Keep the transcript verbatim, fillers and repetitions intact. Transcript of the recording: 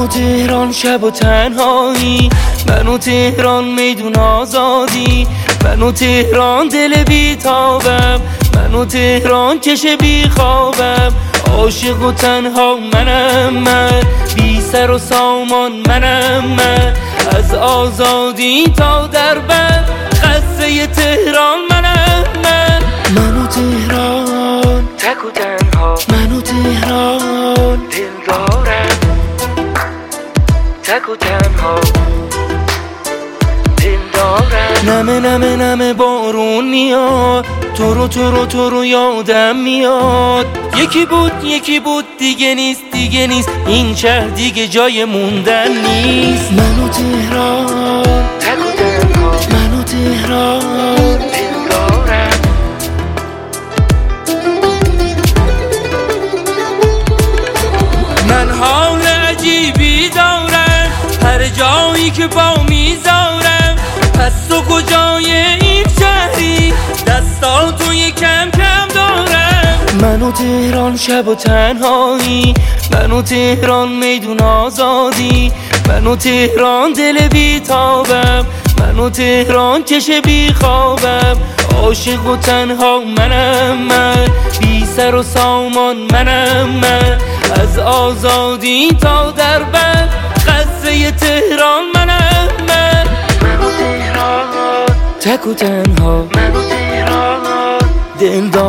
و تهران شب و تنهایی، من و تهران میدون آزادی، من و تهران دل بیتابم، من و تهران چش بیخوابم، عاشق و تنها منم من، بی سر و سامان منم من، از آزادی تا دربند قصه تهران منم من. من و تهران تک و تنها، من و تهران دل دارم، تک و تنها دل دارم. نمه نمه نمه بارون میاد، تو رو تو رو تو رو یادم میاد، یکی بود یکی بود دیگه نیست دیگه نیست، این شهر دیگه جای موندن نیست. من و تهران تک و تنها، من و تهران دل دارم. من حال عجیبی دارم هر جایی که با میذارم، پس تو کجای این شهری دستا توی کم کم دارم. من و تهران شب و تنهایی، من و تهران میدون آزادی، من و تهران دل بیتابم، من و تهران چش بیخوابم، عاشق و تنها منم من، بی سر و سامان منم من، از آزادی تا دربند قصه تهران منم من. من و تهران تک و تنها، من و تهران دل